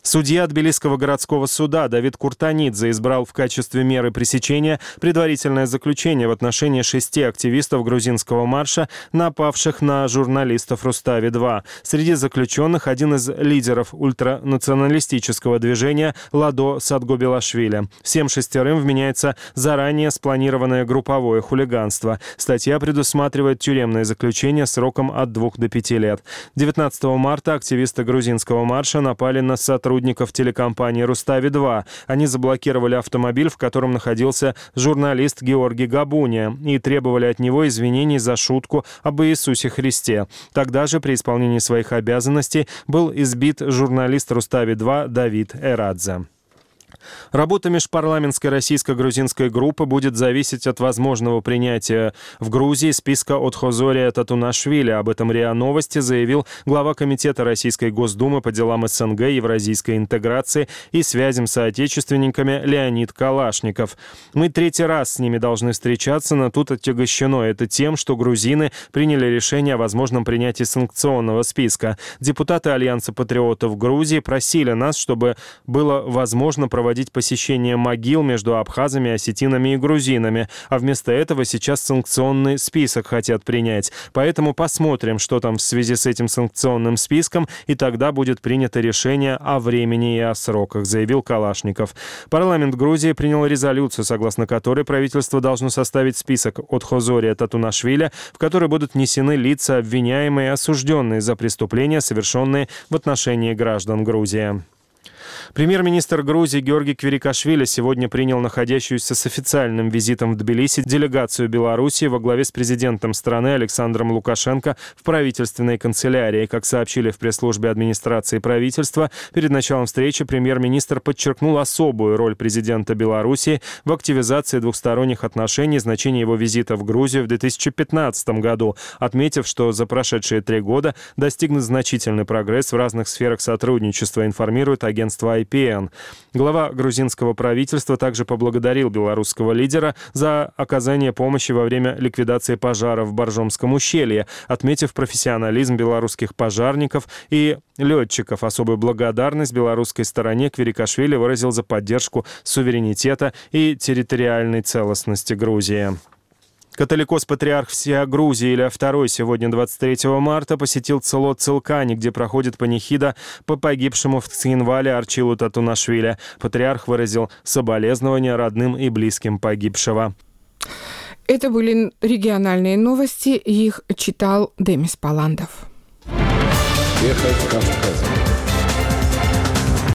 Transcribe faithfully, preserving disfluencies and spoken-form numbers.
Судья Тбилисского городского суда Давид Куртанидзе избрал в качестве меры пресечения предварительное заключение в отношении шести активистов грузинского марша, напавших на журналистов Рустави-два. Среди заключенных один из лидеров ультранационалистического движения Ладо Садгобелашвили. Всем шестерым вменяется заранее спланированное групповое хулиганство. Статья предусматривает тюремное заключение сроком от двух до пяти лет. девятнадцатого марта активисты грузинского марша напали на сотрудников телекомпании Рустави-два. Они заблокировали автомобиль, в котором находился журналист Георгий Габуния, и требовали от него извинений за шутку об Иисусе Христе. Тогда же при исполнении своих обязанностей был избит журналист Рустави-два Давид Эрадзе. Работа межпарламентской российско-грузинской группы будет зависеть от возможного принятия в Грузии списка Отхозория Татунашвили. Об этом РИА Новости заявил глава Комитета Российской Госдумы по делам СНГ, евразийской интеграции и связям с соотечественниками Леонид Калашников. «Мы третий раз с ними должны встречаться, но тут отягощено это тем, что грузины приняли решение о возможном принятии санкционного списка. Депутаты Альянса патриотов Грузии просили нас, чтобы было возможно проводить посещение могил между абхазами, осетинами и грузинами, а вместо этого сейчас санкционный список хотят принять. Поэтому посмотрим, что там в связи с этим санкционным списком, и тогда будет принято решение о времени и о сроках», заявил Калашников. Парламент Грузии принял резолюцию, согласно которой правительство должно составить список Отхозория Татунашвили, в который будут внесены лица, обвиняемые и осужденные за преступления, совершенные в отношении граждан Грузии. Премьер-министр Грузии Георгий Квирикашвили сегодня принял находящуюся с официальным визитом в Тбилиси делегацию Белоруссии во главе с президентом страны Александром Лукашенко в правительственной канцелярии. Как сообщили в пресс-службе администрации правительства, перед началом встречи премьер-министр подчеркнул особую роль президента Белоруссии в активизации двухсторонних отношений и значение его визита в Грузию в две тысячи пятнадцатом году, отметив, что за прошедшие три года достигнут значительный прогресс в разных сферах сотрудничества, информирует агентство ай пи эн. Глава грузинского правительства также поблагодарил белорусского лидера за оказание помощи во время ликвидации пожара в Боржомском ущелье, отметив профессионализм белорусских пожарников и летчиков. Особую благодарность белорусской стороне Квирикашвили выразил за поддержку суверенитета и территориальной целостности Грузии. Католикос-патриарх всея Грузии Илья второй сегодня, двадцать третьего марта, посетил село Цилкани, где проходит панихида по погибшему в Цхинвале Арчилу Татунашвили. Патриарх выразил соболезнования родным и близким погибшего. Это были региональные новости. Их читал Демис Паландов. Эхо Кавказа.